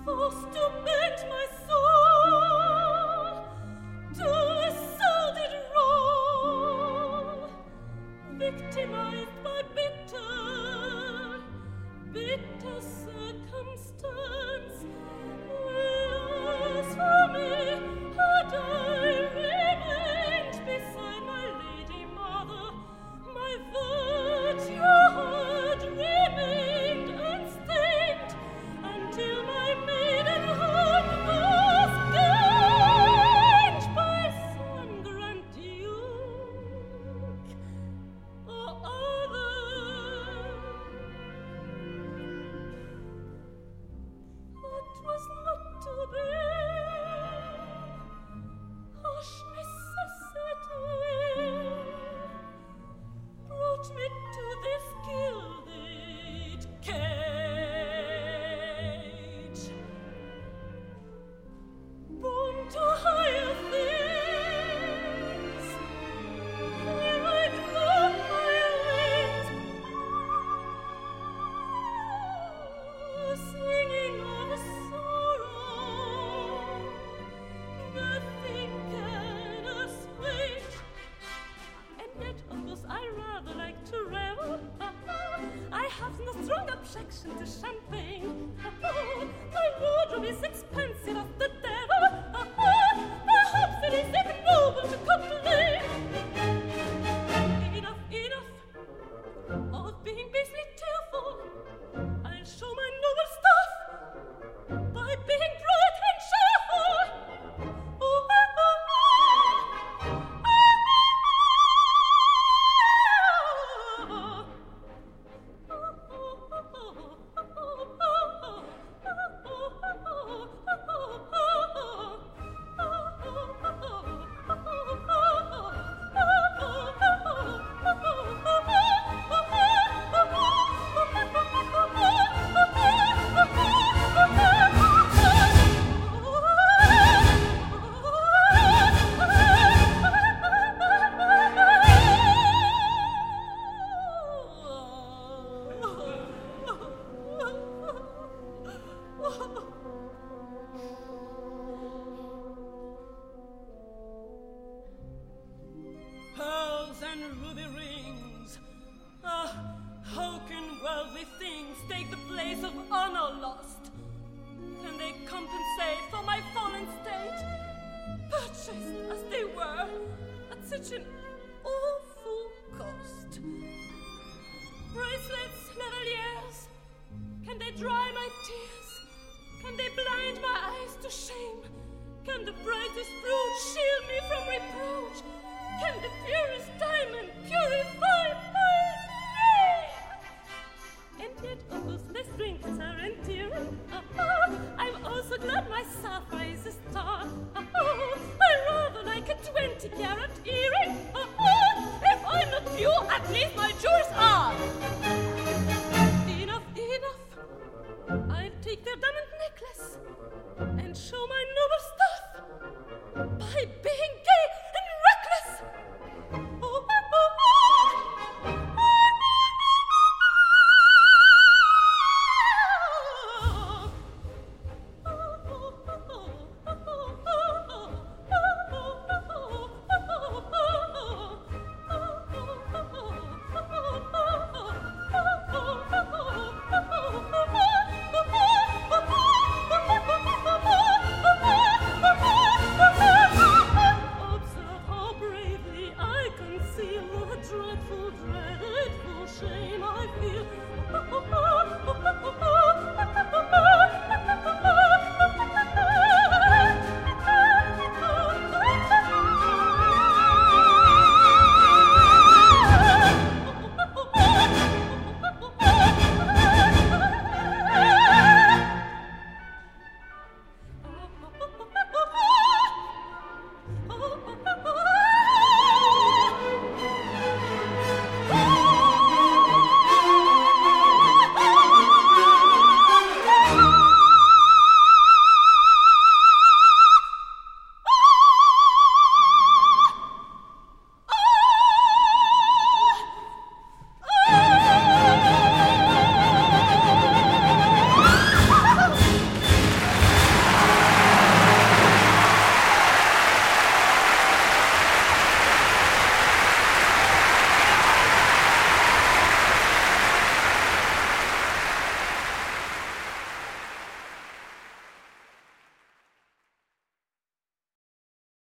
forced to bend my soul to a sordid role, victimized by bitter circumstance. Alas for me, had I remained beside my lady mother, my virtue had remained unstained until my maidenhood was gained by some grand duke or other. What was not to be? Harsh necessity brought me to this gilded cage. Born to higher things, here I drop my wings, singing of sorrow. Nothing can assuage, and yet of course I rather like to revel. I have no strong objection to champagne. My wardrobe is expensive of the devil. Perhaps it is ignoble to complain. Enough of being basely tearful. I'll show my noble stuff by being bright and cheerful. Pearls and ruby rings. Ah, how can worldly things take the place of honor lost? Can they compensate for my fallen state, purchased as they were at such an awful cost? Bracelets, lavaliers, can they dry my tears? Can they blind my eyes to shame? Can the brightest brooch shield me from reproach? Can the purest diamond purify my name? And yet, of course, their strengths are endearing.